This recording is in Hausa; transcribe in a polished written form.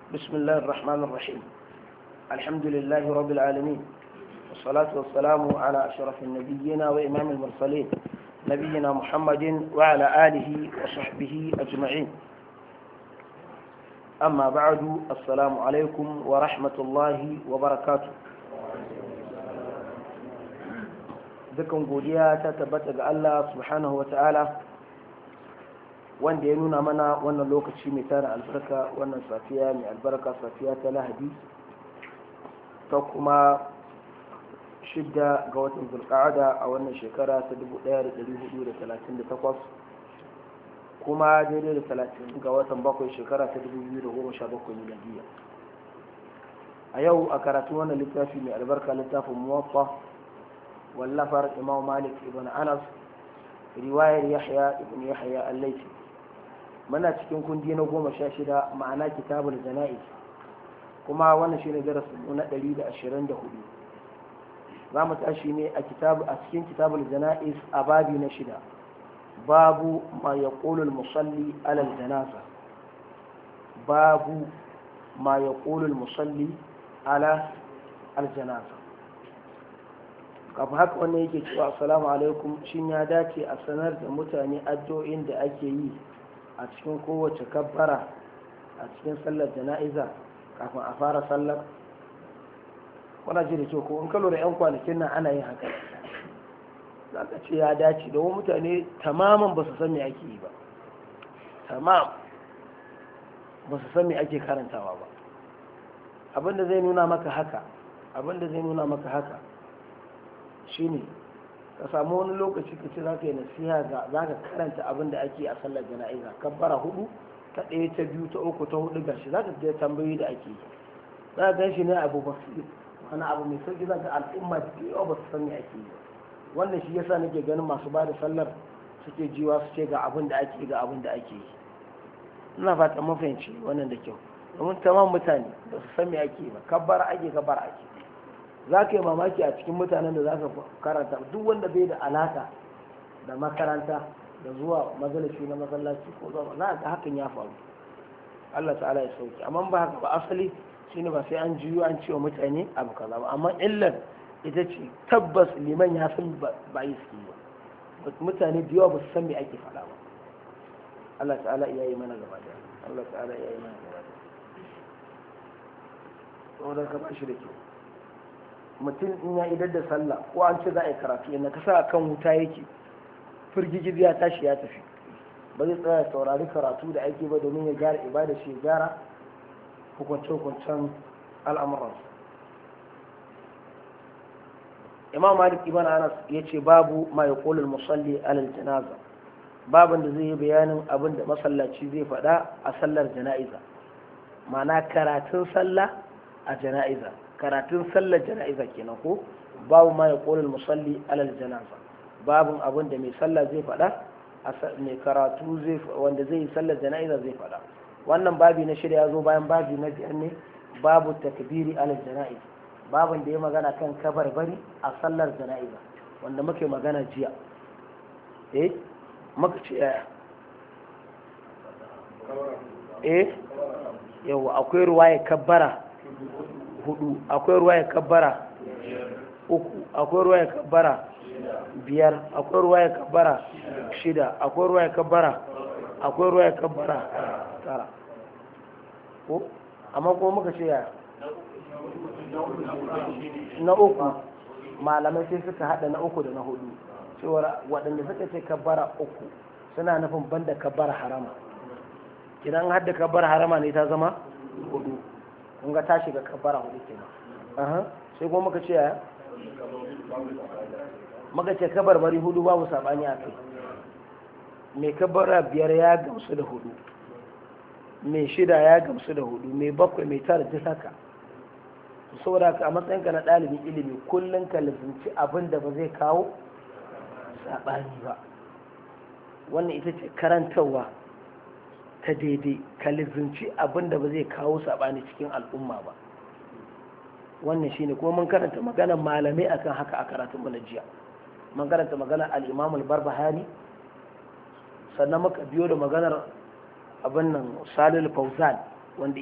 بسم الله الرحمن الرحيم. الحمد لله رب العالمين، والصلاة والسلام على أشرف النبيين وإمام المرسلين نبينا محمد وعلى آله وصحبه أجمعين. أما بعد، السلام عليكم ورحمة الله وبركاته. dukan godiya ta tabbata ga Allah subhanahu wa ta'ala wanda ya nuna mana wannan lokaci mai tara albarka, wannan safiya mai albarka, safiya ta Lahadi ta kuma 6 ga watan Zulqa'ada a wannan shekara ta 1438 kuma daidai da 30 ga watan 7 shekara ta 2017 miladiya. A yau a karatun wannan littafi mai albarka, littafin Muwatta wallafar Imam Malik ibn Anas, riwayar Yahya ibn Yahya al-Laythi. muna cikin kundi na 16, ma'ana kitabul jana'iz, kuma wannan shine darasin na 124. za mu tashi ne a cikin kitabul jana'iz a babi na 6, babu ma yaqulu al-musalli ala al-janaza. babu ma yaqulu al-musalli ala al-janaza. kafin haka wannan yake cewa assalamu alaikum, shin ya dace a sanar da mutane addu'o'in da ake yi a cikin kowace kabbara a cikin sallar jana'iza kafin a fara sallar? wana ji da kyau ko in kallo da 'yan kwanakin nan ana yin haka, za ka ce ya dace da wani mutane tamaman ba su san me ake yi ba, tamam ba su san me ake karantawa ba. abinda zai nuna maka haka shine ka samu wani lokaci ka ce za ka yi nasiha za ka karanta abin da ake a sallar jana'iza, kabbara 4 ta 1 ta 2 ta 3 ta 4 gashi za ka ga tambayoyi da ake yi, za ka gan shi ne abu basir, wani abu mai sauki, za ka al'umma da yawa ba su san me ake yi. wannan shi yasa nake ganin masu ba da sallar suke jiwa su ce ga abin da ake yi. ina fata mafahimci wannan da kyau, domin tamam mutane ba su san me ake yi ba, kabbara ake. za ka yi mamaki a cikin mutanen da za ka karanta, duk wanda bai da alaka da makaranta da zuwa majalisi na masallaci ko zuwa, za ga hakan ya faru. Allah ta'ala ya sauki. amma ba haka ba, asali shine ba sai an jiyo an ce wa mutane abu kaza ba, amma illar ita ce tabbas liman ya san ba yi suke ba, mutane da yawa ba su san me ake faɗa ba. Allah ta'ala ya yi mana gaba da saboda ka ba shi da kyau mutum in ya idar da sallah ko an ce za a yi karatu, inda ka sa kan wuta yake firgigid ya tashi ya tafi, ba zai tsaya saurari karatu da ake ba domin ya gyara ibada shi, ya gyara hukunce-hukuncen al'amuran. Imam Malik ibn Anas ya ce babu ma ya ƙolul musalli alal janaza, babin da zai yi bayanin abin da masallaci zai faɗa a sallar jana'iza, ma'ana karatun sallah a jana'iza, karatun sallar jana'iza kenan ko. babu ma ya ƙolul musalli alal janaza, babin abin da mai sallah zai faɗa, mai karatu wanda zai yi sallar jana'iza zai faɗa. wannan babi na 6 ya zo bayan babi na 5 ne, babu takbiri alal jana'iza, babin da ya magana kan kabarbari a sallar jana'iza, wanda muke magana jiya. muka ce yawa akwai ruwaya kabbara 4, akwai ruwaya kabbara 3, akwai ruwaya kabbara 5, akwai ruwaya kabbara 6, akwai ruwaya kabbara 9 ko. amma kuma muka ce na 3 malamai sai suka hada na 3 da na 4, cewar waɗanda suka ce kabbara 3 suna nufin banda kabbara harama. idan hadda kabbara harama ne ta zama 4, kun ga ta shiga kabbara 4 kenan. sai kuma muka ce kabarbari 4 babu sabani a kai. mai kabbara 5 ya gamsu da 4, mai 6 ya gamsu da 4, mai 7, mai 9 duk haka. saboda a matsayinka na ɗalibin ilimi kullum ka lizinci abin da ba zai kawo saɓani ba. wannan ita ce karantarwa ta daidai, ka lizinci abin da ba zai kawo saɓani cikin al'umma ba. wannan shine kuma mun karanta maganar malamai akan haka a karatun mu na jiya. mun karanta maganar al-Imam al-Barbahari, sannan muka biyo da maganar abin nan Salih Fawzan wanda